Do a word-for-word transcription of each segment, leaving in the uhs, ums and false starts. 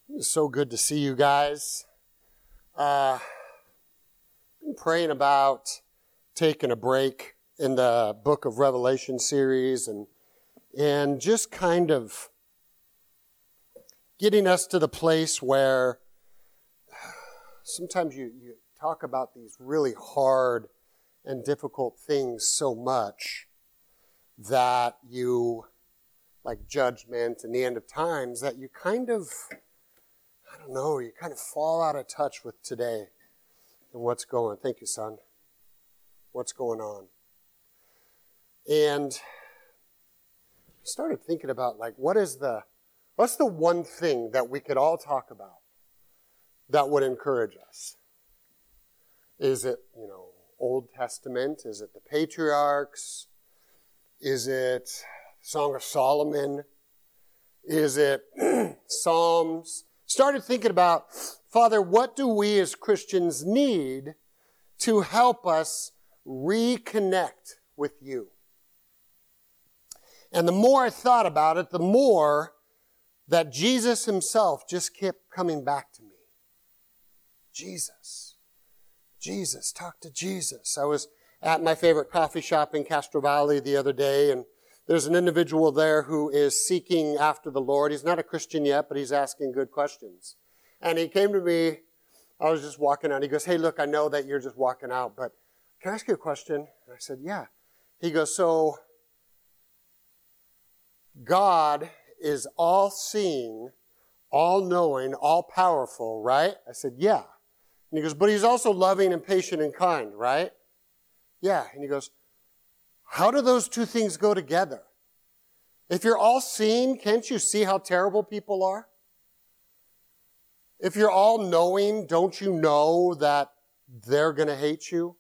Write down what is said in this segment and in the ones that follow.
It's so good to see you guys. Uh, been praying about taking a break in the Book of Revelation series and and just kind of getting us to the place where sometimes you, you talk about these really hard and difficult things so much that you, like judgment and the end of times, that you kind of, I don't know, you kind of fall out of touch with today and what's going on. Thank you, son. What's going on? And I started thinking about, like, what is the, what's the one thing that we could all talk about that would encourage us? Is it, you know, Old Testament? Is it the patriarchs? Is it Song of Solomon? Is it Psalms? Started thinking about, Father, what do we as Christians need to help us reconnect with you? And the more I thought about it, the more that Jesus himself just kept coming back to me. Jesus. Jesus. Talk to Jesus. I was at my favorite coffee shop in Castro Valley the other day, and there's an individual there who is seeking after the Lord. He's not a Christian yet, but he's asking good questions. And he came to me. I was just walking out. He goes, hey, look, I know that you're just walking out, but can I ask you a question? And I said, yeah. He goes, so God is all-seeing, all-knowing, all-powerful, right? I said, yeah. And he goes, but he's also loving and patient and kind, right? Yeah. And he goes, how do those two things go together? If you're all-seeing, can't you see how terrible people are? If you're all-knowing, don't you know that they're going to hate you?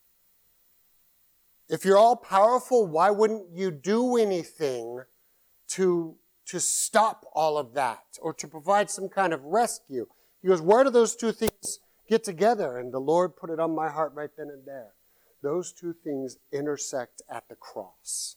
If you're all-powerful, why wouldn't you do anything to, to stop all of that or to provide some kind of rescue? He goes, where do those two things get together? And the Lord put it on my heart right then and there. Those two things intersect at the cross.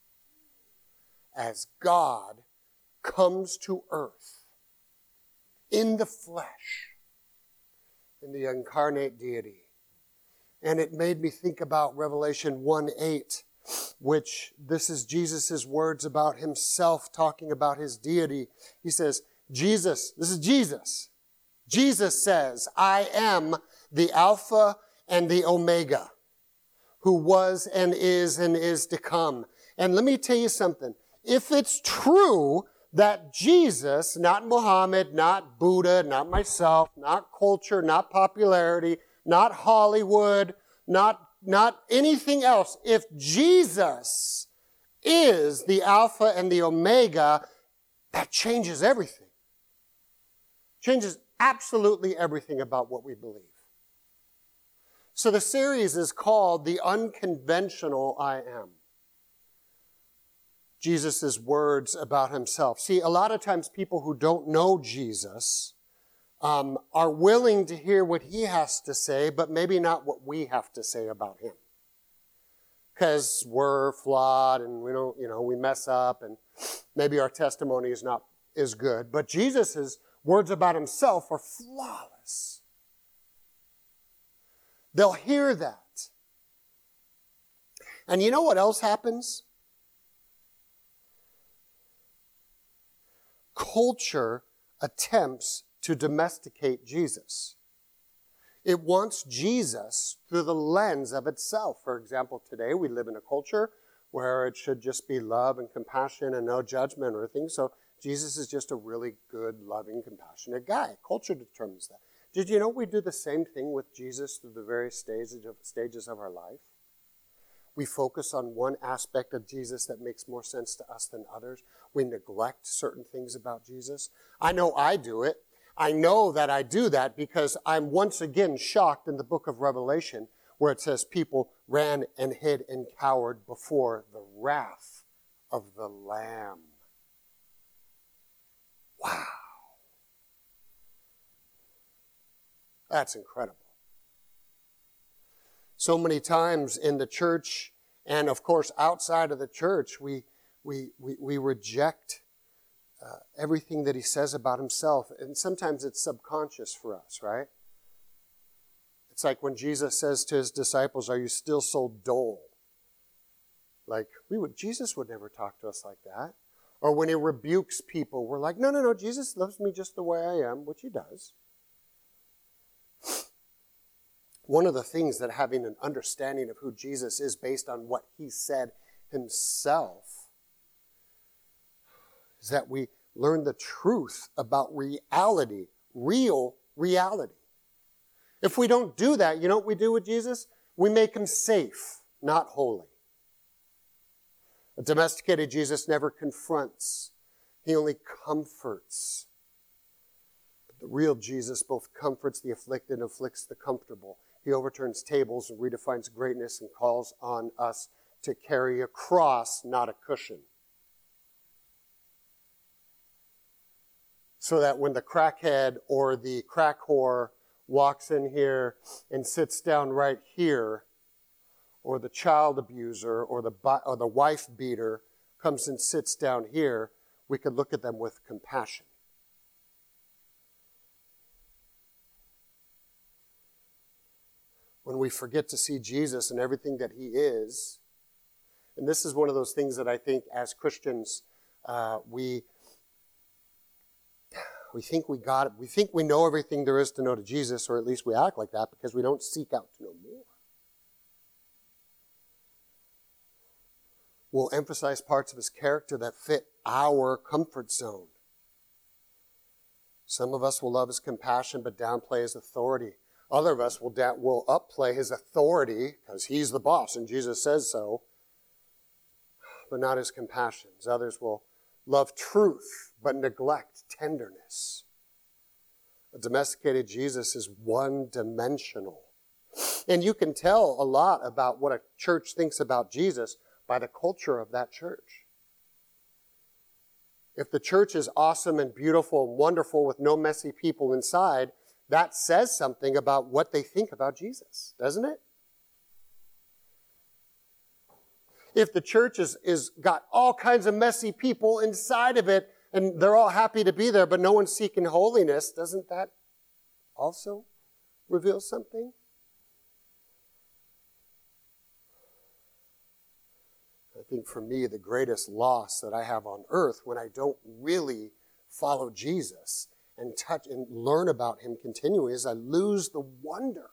As God comes to earth in the flesh, in the incarnate deity. And it made me think about Revelation one eight, which this is Jesus' words about himself talking about his deity. He says, Jesus, this is Jesus. Jesus says, I am the Alpha and the Omega, who was and is and is to come. And let me tell you something. If it's true that Jesus, not Muhammad, not Buddha, not myself, not culture, not popularity, not Hollywood, not, not anything else, if Jesus is the Alpha and the Omega, that changes everything. Changes absolutely everything about what we believe. So the series is called The Unconventional I Am. Jesus' words about himself. See, a lot of times people who don't know Jesus um, are willing to hear what he has to say, but maybe not what we have to say about him. Because we're flawed and we don't, you know, we mess up and maybe our testimony is not as good. But Jesus' words about himself are flawless. They'll hear that. And you know what else happens? Culture attempts to domesticate Jesus. It wants Jesus through the lens of itself. For example, today we live in a culture where it should just be love and compassion and no judgment or anything. So Jesus is just a really good, loving, compassionate guy. Culture determines that. Did you know we do the same thing with Jesus through the various stages of, stages of our life? We focus on one aspect of Jesus that makes more sense to us than others. We neglect certain things about Jesus. I know I do it. I know that I do that because I'm once again shocked in the book of Revelation where it says people ran and hid and cowered before the wrath of the Lamb. Wow. That's incredible. So many times in the church and, of course, outside of the church, we, we, we, we reject uh, everything that he says about himself. And sometimes it's subconscious for us, right? It's like when Jesus says to his disciples, are you still so dull? Like, we would, Jesus would never talk to us like that. Or when he rebukes people, we're like, no, no, no, Jesus loves me just the way I am, which he does. One of the things that having an understanding of who Jesus is based on what he said himself is that we learn the truth about reality, real reality. If we don't do that, you know what we do with Jesus? We make him safe, not holy. A domesticated Jesus never confronts. He only comforts. But the real Jesus both comforts the afflicted and afflicts the comfortable. He overturns tables and redefines greatness and calls on us to carry a cross, not a cushion. So that when the crackhead or the crack whore walks in here and sits down right here, or the child abuser or the or the wife beater comes and sits down here, we could look at them with compassion. When we forget to see Jesus and everything that he is, and this is one of those things that I think as Christians uh, we we think we got it. We think we know everything there is to know to Jesus, or at least we act like that because we don't seek out to know more. We'll emphasize parts of his character that fit our comfort zone. Some of us will love his compassion but downplay his authority. Other of us will, da- will upplay his authority because he's the boss and Jesus says so, but not his compassions. Others will love truth but neglect tenderness. A domesticated Jesus is one-dimensional. And you can tell a lot about what a church thinks about Jesus by the culture of that church. If the church is awesome and beautiful and wonderful with no messy people inside, that says something about what they think about Jesus, doesn't it? If the church is, is got all kinds of messy people inside of it and they're all happy to be there, but no one's seeking holiness, doesn't that also reveal something? I think for me, the greatest loss that I have on earth when I don't really follow Jesus and touch and learn about him continually is I lose the wonder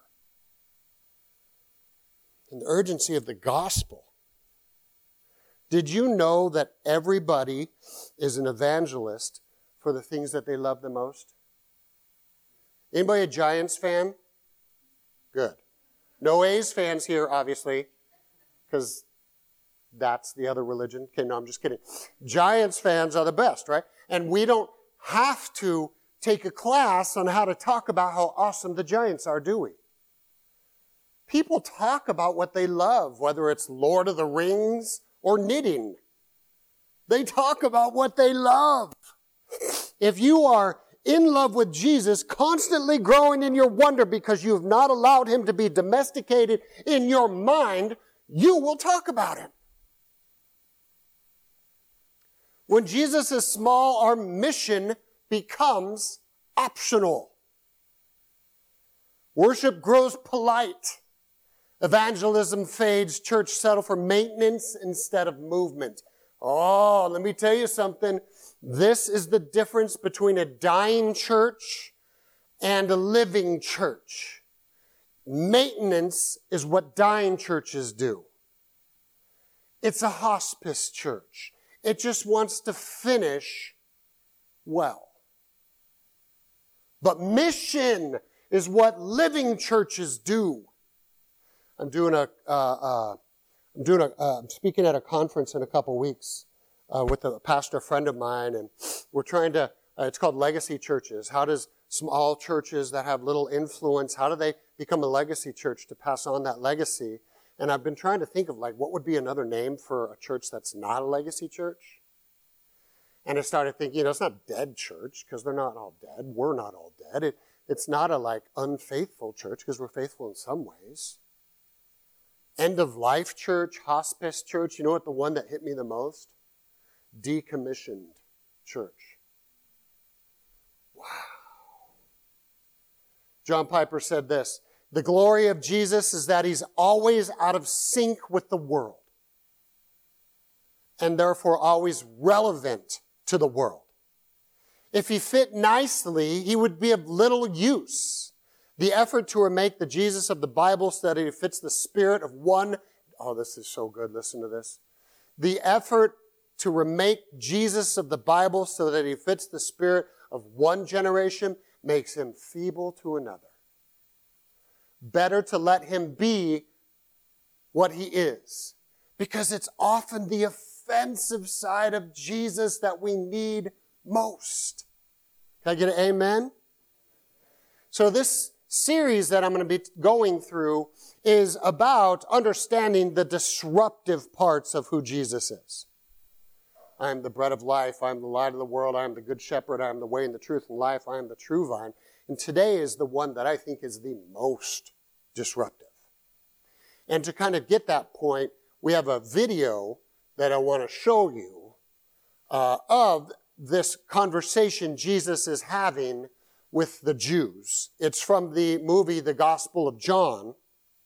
and the urgency of the gospel. Did you know that everybody is an evangelist for the things that they love the most? Anybody a Giants fan? Good. No A's fans here, obviously, because that's the other religion. Okay, no, I'm just kidding. Giants fans are the best, right? And we don't have to take a class on how to talk about how awesome the Giants are, do we? People talk about what they love, whether it's Lord of the Rings or knitting. They talk about what they love. If you are in love with Jesus, constantly growing in your wonder because you have not allowed him to be domesticated in your mind, you will talk about him. When Jesus is small, our mission becomes optional. Worship grows polite. Evangelism fades. Church settle for maintenance instead of movement. Oh, let me tell you something. This is the difference between a dying church and a living church. Maintenance is what dying churches do. It's a hospice church. It just wants to finish well. But mission is what living churches do. I'm doing a, uh, uh, I'm doing a, uh, I'm speaking at a conference in a couple weeks uh, with a pastor friend of mine, and we're trying to. Uh, it's called Legacy Churches. How does small churches that have little influence, how do they become a legacy church to pass on that legacy? And I've been trying to think of, like, what would be another name for a church that's not a legacy church? And I started thinking, you know, it's not dead church, because they're not all dead. We're not all dead. It, it's not a, like, unfaithful church, because we're faithful in some ways. End of life church, hospice church. You know what the one that hit me the most? Decommissioned church. John Piper said this, the glory of Jesus is that he's always out of sync with the world and therefore always relevant to the world. If he fit nicely, he would be of little use. The effort to make the Jesus of the Bible so that he fits the spirit of one, oh, this is so good, listen to this. The effort to remake Jesus of the Bible so that he fits the spirit of one generation makes him feeble to another. Better to let him be what he is, because it's often the offensive side of Jesus that we need most. Can I get an amen? So this series that I'm going to be going through is about understanding the disruptive parts of who Jesus is. I am the bread of life. I am the light of the world. I am the good shepherd. I am the way and the truth and life. I am the true vine. And today is the one that I think is the most disruptive. And to kind of get that point, we have a video that I want to show you uh, of this conversation Jesus is having with the Jews. It's from the movie The Gospel of John.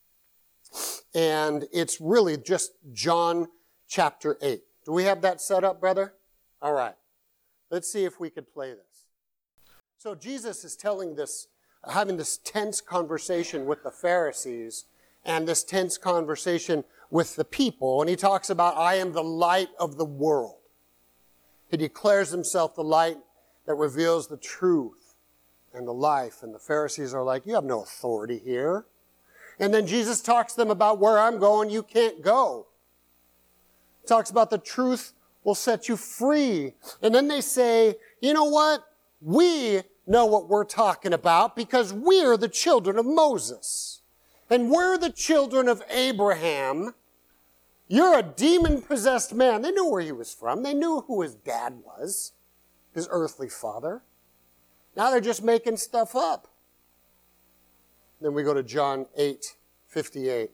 And it's really just John chapter eight. Do we have that set up, brother? All right. Let's see if we could play this. So Jesus is telling this, having this tense conversation with the Pharisees and this tense conversation with the people. And he talks about, I am the light of the world. He declares himself the light that reveals the truth and the life. And the Pharisees are like, you have no authority here. And then Jesus talks to them about where I'm going, you can't go. He talks about the truth will set you free. And then they say, you know what? We know what we're talking about because we're the children of Moses. And we're the children of Abraham. You're a demon-possessed man. They knew where he was from. They knew who his dad was, his earthly father. Now they're just making stuff up. Then we go to John eight fifty-eight. It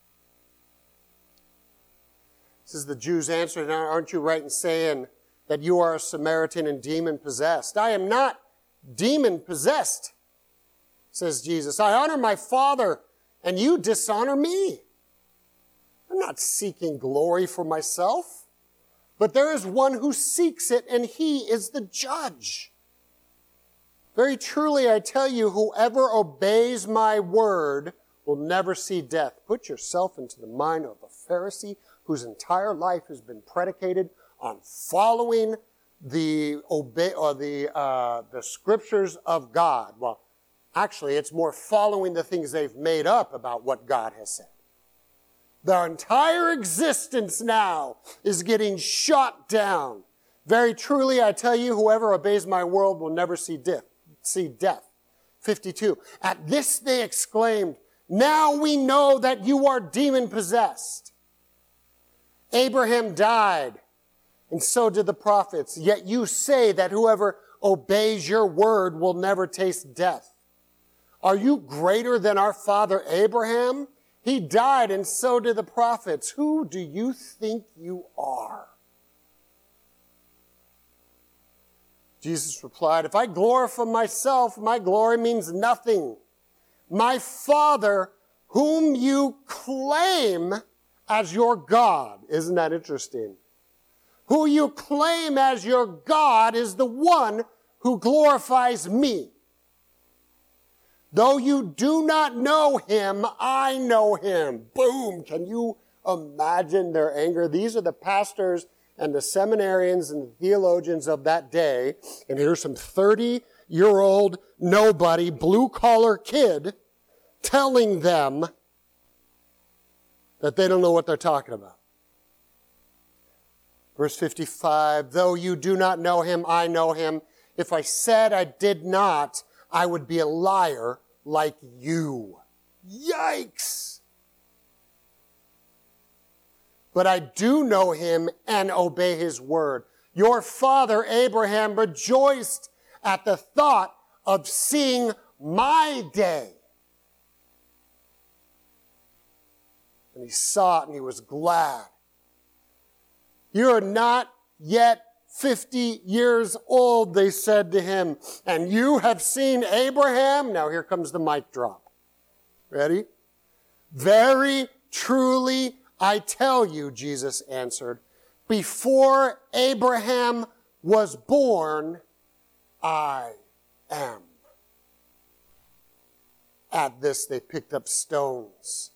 says, the Jews answered, aren't you right in saying that you are a Samaritan and demon-possessed? I am not demon-possessed, says Jesus. I honor my Father, and you dishonor me. I'm not seeking glory for myself, but there is one who seeks it, and he is the judge. Very truly, I tell you, whoever obeys my word will never see death. Put yourself into the mind of a Pharisee whose entire life has been predicated on following the obey or the uh, the scriptures of God. Well, actually, it's more following the things they've made up about what God has said. Their entire existence now is getting shot down. Very truly, I tell you, whoever obeys my word will never see death. See death. fifty-two. At this they exclaimed, now we know that you are demon-possessed. Abraham died, and so did the prophets. Yet you say that whoever obeys your word will never taste death. Are you greater than our father Abraham? He died, and so did the prophets. Who do you think you are? Jesus replied, if I glorify myself, my glory means nothing. My Father, whom you claim as your God, isn't that interesting? Who you claim as your God is the one who glorifies me. Though you do not know him, I know him. Boom! Can you imagine their anger? These are the pastors and the seminarians and the theologians of that day. And here's some thirty-year-old nobody, blue-collar kid telling them that they don't know what they're talking about. Verse fifty-five, though you do not know him, I know him. If I said I did not, I would be a liar like you. Yikes! But I do know him and obey his word. Your father Abraham rejoiced at the thought of seeing my day. And he saw it and he was glad. You are not yet fifty years old, they said to him, and you have seen Abraham? Now here comes the mic drop. Ready? Very truly, I tell you, Jesus answered, before Abraham was born, I am. At this, they picked up stones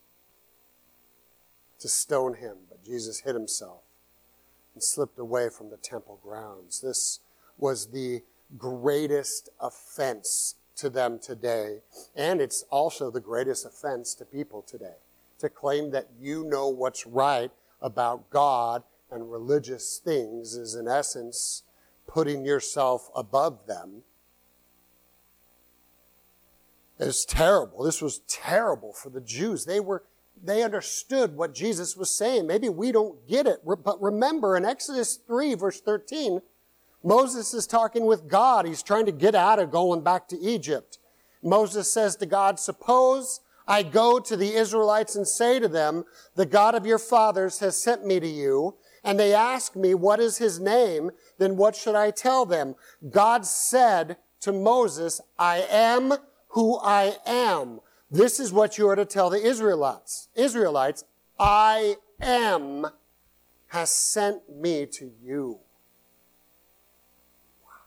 to stone him, but Jesus hid himself and slipped away from the temple grounds. This was the greatest offense to them today, and it's also the greatest offense to people today, to claim that you know what's right about God and religious things is in essence putting yourself above them. It's terrible. This was terrible for the Jews. They were, they understood what Jesus was saying. Maybe we don't get it, but remember in Exodus three, verse thirteen, Moses is talking with God. He's trying to get out of going back to Egypt. Moses says to God, suppose I go to the Israelites and say to them, the God of your fathers has sent me to you, and they ask me, what is his name? Then what should I tell them? God said to Moses, I am who I am. This is what you are to tell the Israelites. Israelites, I am has sent me to you. Wow.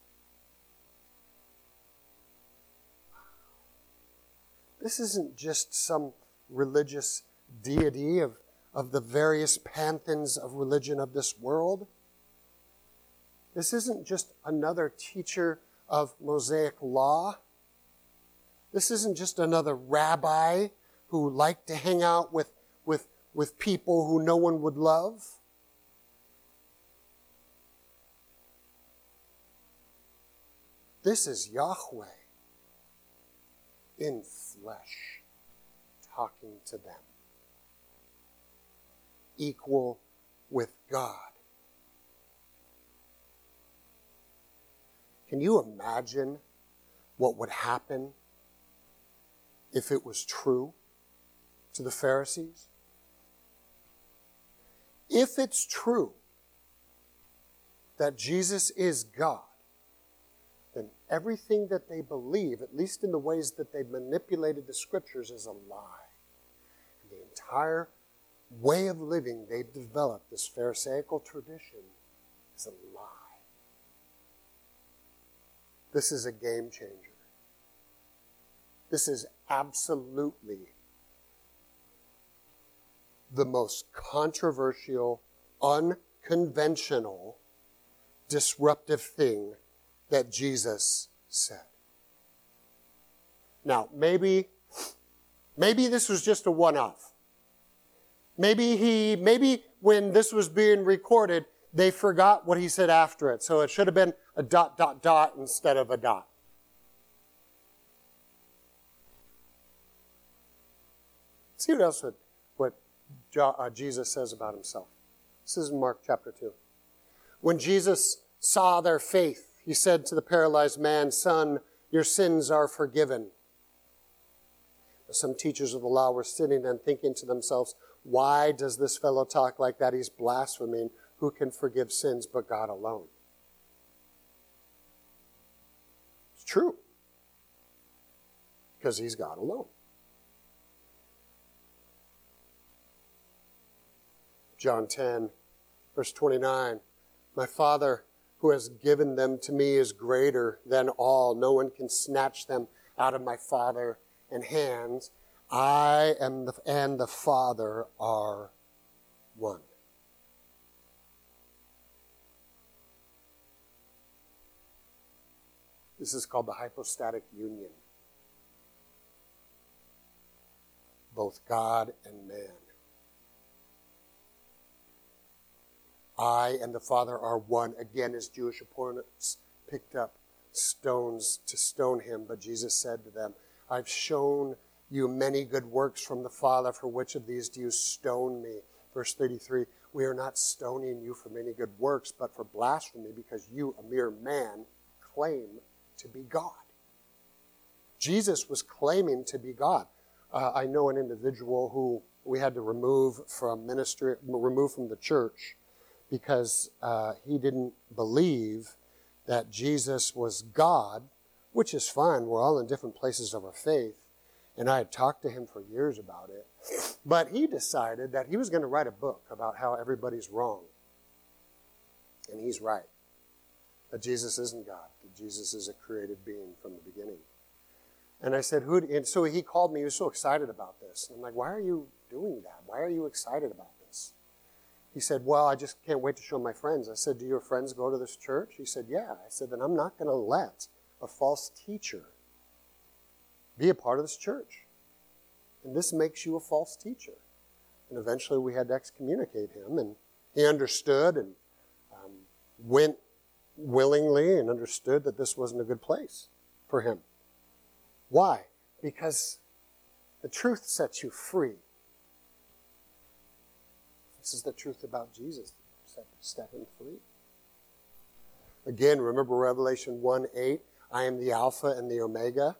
This isn't just some religious deity of, of the various pantheons of religion of this world. This isn't just another teacher of Mosaic law. This isn't just another rabbi who liked to hang out with, with, with people who no one would love. This is Yahweh in flesh talking to them, equal with God. Can you imagine what would happen if it was true to the Pharisees? If it's true that Jesus is God, then everything that they believe, at least in the ways that they've manipulated the scriptures, is a lie. And the entire way of living they've developed, this Pharisaical tradition, is a lie. This is a game changer. This is absolutely the most controversial, unconventional, disruptive thing that Jesus said. Now, maybe, maybe this was just a one-off. Maybe he, maybe when this was being recorded, they forgot what he said after it. So it should have been a dot, dot, dot instead of a dot. See what else what, what jo, uh, Jesus says about himself. This is in Mark chapter two. When Jesus saw their faith, he said to the paralyzed man, son, your sins are forgiven. Some teachers of the law were sitting and thinking to themselves, why does this fellow talk like that? He's blaspheming. Who can forgive sins but God alone? It's true. Because he's God alone. John ten, verse twenty-nine. My Father who has given them to me is greater than all. No one can snatch them out of my Father and hands. I am the, and the Father are one. This is called the hypostatic union. Both God and man. I and the Father are one. Again, his Jewish opponents picked up stones to stone him, but Jesus said to them, I've shown you many good works from the Father. For which of these do you stone me? Verse thirty-three, we are not stoning you for many good works, but for blasphemy, because you, a mere man, claim to be God. Jesus was claiming to be God. Uh, I know an individual who we had to remove from ministry, remove from the church, because uh, he didn't believe that Jesus was God, which is fine. We're all in different places of our faith. And I had talked to him for years about it. But he decided that he was going to write a book about how everybody's wrong. And he's right. That Jesus isn't God. That Jesus is a created being from the beginning. And I said, who? And so he called me. He was so excited about this. And I'm like, why are you doing that? Why are you excited about this? He said, well, I just can't wait to show my friends. I said, do your friends go to this church? He said, yeah. I said, then I'm not going to let a false teacher be a part of this church. And this makes you a false teacher. And eventually we had to excommunicate him, and he understood and um, went willingly and understood that this wasn't a good place for him. Why? Because the truth sets you free. This is the truth about Jesus. Set, set him free. Again, remember Revelation one eight, I am the Alpha and the Omega.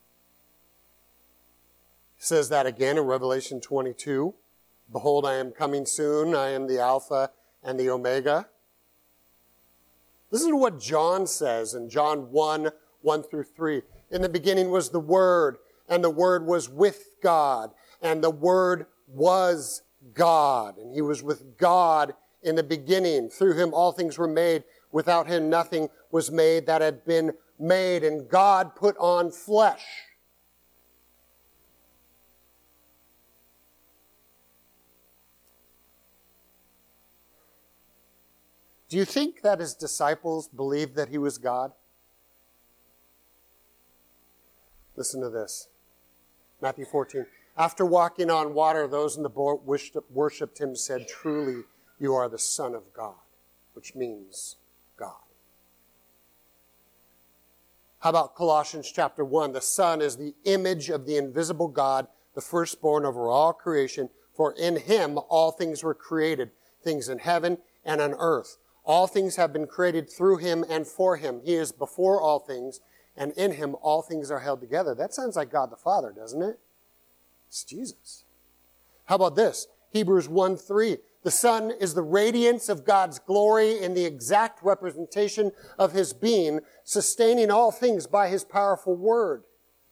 It says that again in Revelation twenty-two. Behold, I am coming soon. I am the Alpha and the Omega. Listen to what John says in John one, one through three. In the beginning was the Word, and the Word was with God, and the Word was God. And he was with God in the beginning. Through him all things were made. Without him nothing was made that had been made. And God put on flesh. Do you think that his disciples believed that he was God? Listen to this. Matthew fourteen. After walking on water, those in the boat worshipped him, said, truly, you are the Son of God, which means God. How about Colossians chapter one? The Son is the image of the invisible God, the firstborn over all creation. For in him all things were created, things in heaven and on earth. All things have been created through him and for him. He is before all things, and in him all things are held together. That sounds like God the Father, doesn't it? It's Jesus. How about this? Hebrews one three. The Son is the radiance of God's glory in the exact representation of his being, sustaining all things by his powerful word.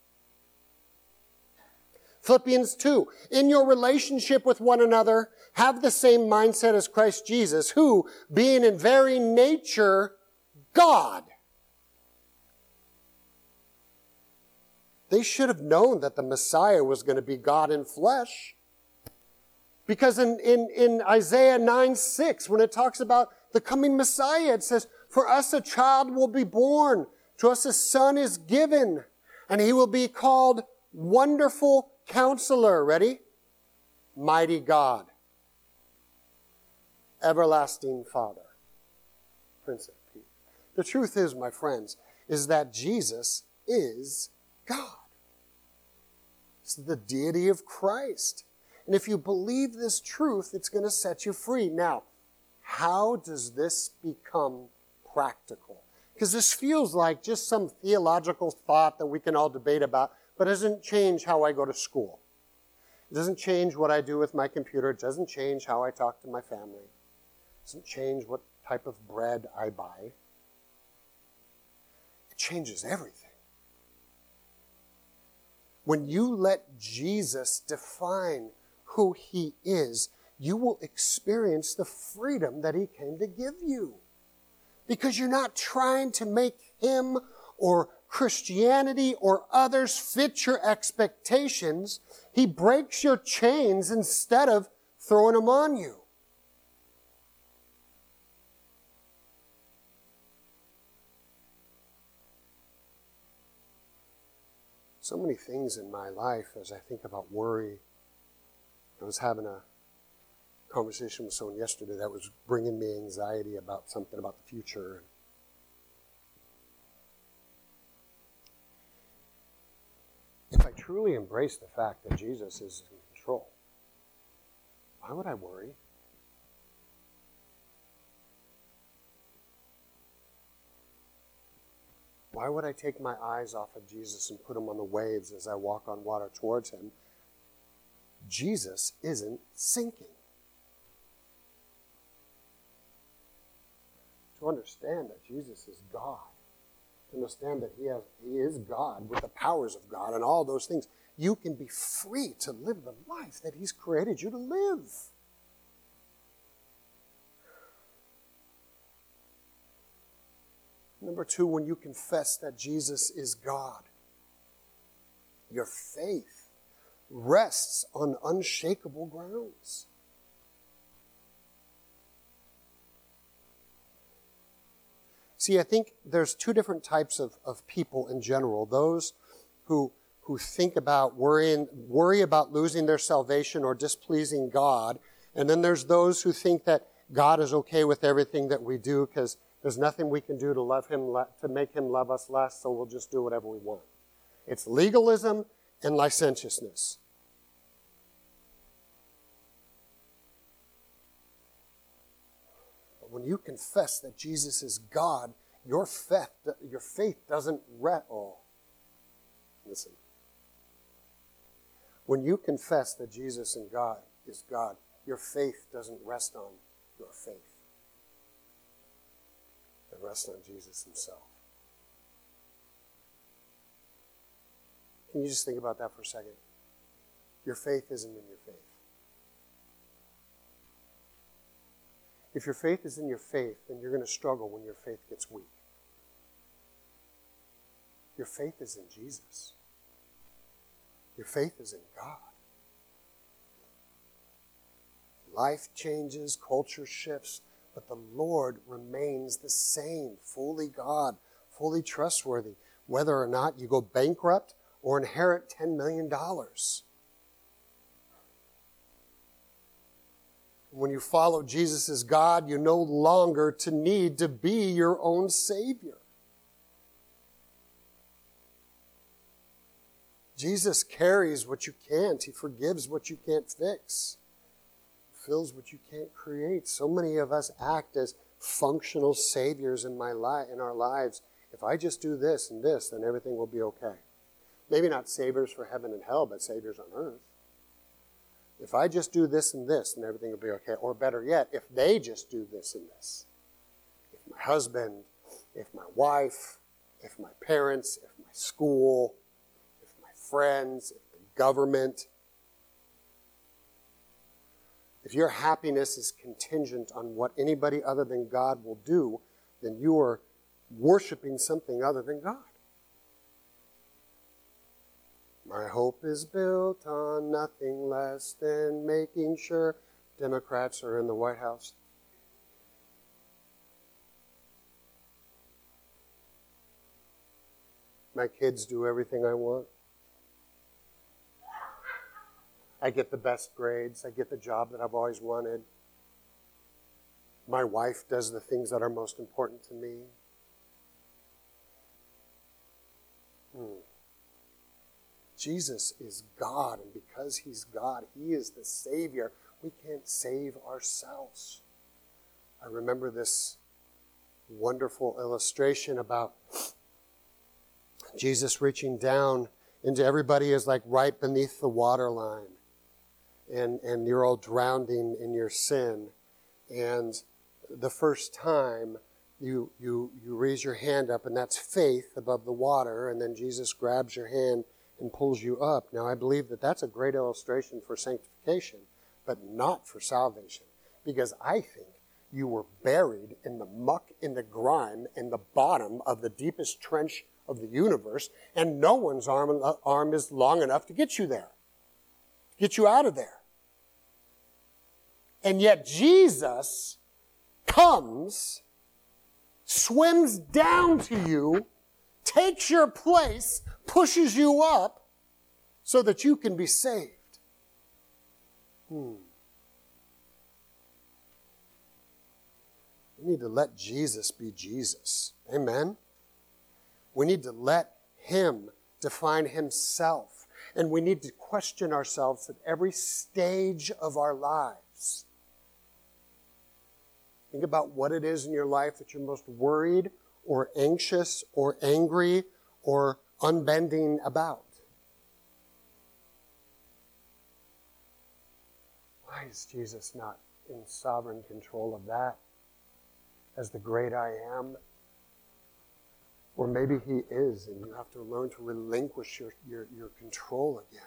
Philippians two. In your relationship with one another, have the same mindset as Christ Jesus, who, being in very nature God. They should have known that the Messiah was going to be God in flesh. Because in, in, in Isaiah nine six, when it talks about the coming Messiah, it says, for us a child will be born, to us a son is given, and he will be called Wonderful Counselor. Ready? Mighty God. Everlasting Father. Prince of Peace. The truth is, my friends, is that Jesus is God. It's the deity of Christ. And if you believe this truth, it's going to set you free. Now, how does this become practical? Because this feels like just some theological thought that we can all debate about, but it doesn't change how I go to school. It doesn't change what I do with my computer. It doesn't change how I talk to my family. It doesn't change what type of bread I buy. It changes everything. When you let Jesus define who he is, you will experience the freedom that he came to give you. Because you're not trying to make him or Christianity or others fit your expectations. He breaks your chains instead of throwing them on you. So many things in my life as I think about worry. I was having a conversation with someone yesterday that was bringing me anxiety about something about the future. If I truly embrace the fact that Jesus is in control, why would I worry? Why would I take my eyes off of Jesus and put them on the waves as I walk on water towards him? Jesus isn't sinking. to understand that Jesus is God, to understand that he, has, he is God with the powers of God and all those things, you can be free to live the life that he's created you to live. Number two, when you confess that Jesus is God, your faith rests on unshakable grounds. See, I think there's two different types of, of people in general. Those who, who think about worrying, worry about losing their salvation or displeasing God. And then there's those who think that God is okay with everything that we do because there's nothing we can do to love him, to make him love us less, so we'll just do whatever we want. It's legalism and licentiousness. But when you confess that Jesus is God, your faith, your faith doesn't rest. Oh, listen. When you confess that Jesus and God is God, your faith doesn't rest on your faith. It rests on Jesus himself. Can you just think about that for a second? Your faith isn't in your faith. If your faith is in your faith, then you're going to struggle when your faith gets weak. Your faith is in Jesus. Your faith is in God. Life changes, culture shifts, but the Lord remains the same, fully God, fully trustworthy, whether or not you go bankrupt or inherit ten million dollars. When you follow Jesus as God, you no longer to need to be your own Savior. Jesus carries what you can't. He forgives what you can't fix. Fills what you can't create. So many of us act as functional saviors in my li- in our lives. If I just do this and this, then everything will be okay. Maybe not saviors for heaven and hell, but saviors on earth. If I just do this and this, then everything will be okay. Or better yet, if they just do this and this. If my husband, if my wife, if my parents, if my school, if my friends, if the government. If your happiness is contingent on what anybody other than God will do, then you are worshiping something other than God. My hope is built on nothing less than making sure Democrats are in the White House. My kids do everything I want. I get the best grades. I get the job that I've always wanted. My wife does the things that are most important to me. Hmm. Jesus is God, and because he's God, he is the Savior. We can't save ourselves. I remember this wonderful illustration about Jesus reaching down into everybody is like right beneath the waterline. And, and you're all drowning in your sin. And the first time you, you, you raise your hand up, and that's faith above the water, and then Jesus grabs your hand and pulls you up. Now, I believe that that's a great illustration for sanctification, but not for salvation. Because I think you were buried in the muck, in the grime, in the bottom of the deepest trench of the universe, and no one's arm, arm is long enough to get you there, get you out of there. And yet Jesus comes, swims down to you, takes your place, pushes you up so that you can be saved. Hmm. We need to let Jesus be Jesus. Amen? We need to let him define himself. And we need to question ourselves at every stage of our lives. Think about what it is in your life that you're most worried or anxious or angry or unbending about. Why is Jesus not in sovereign control of that? as the great I am. Or maybe he is, and you have to learn to relinquish your, your, your control again.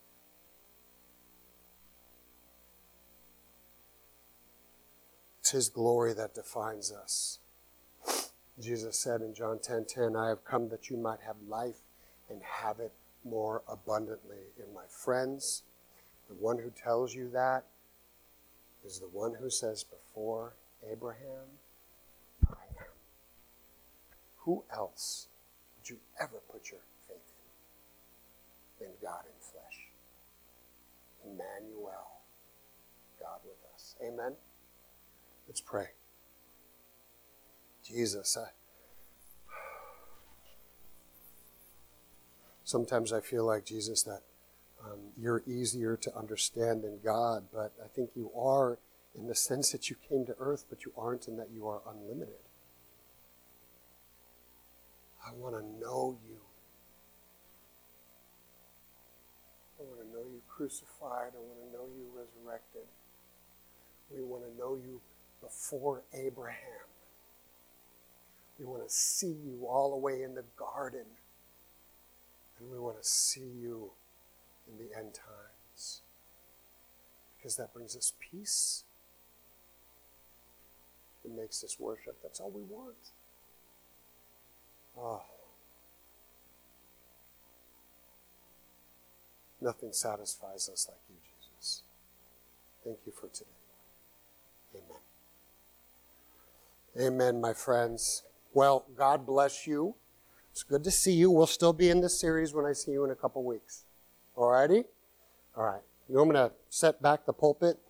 It's his glory that defines us. Jesus said in John ten ten, I have come that you might have life and have it more abundantly. And my friends, the one who tells you that is the one who says, before Abraham, I am. Who else would you ever put your faith in than God in flesh? Emmanuel, God with us. Amen? Let's pray. Jesus, I, sometimes I feel like, Jesus, that um, you're easier to understand than God, but I think you are in the sense that you came to earth, but you aren't in that you are unlimited. I want to know you. I want to know you crucified. I want to know you resurrected. We want to know you before Abraham. We want to see you all the way in the garden. And we want to see you in the end times. Because that brings us peace. It makes us worship. That's all we want. Oh. Nothing satisfies us like you, Jesus. Thank you for today. Amen. Amen, my friends. Well, God bless you. It's good to see you. We'll still be in this series when I see you in a couple weeks. All righty? All right. I'm going to set back the pulpit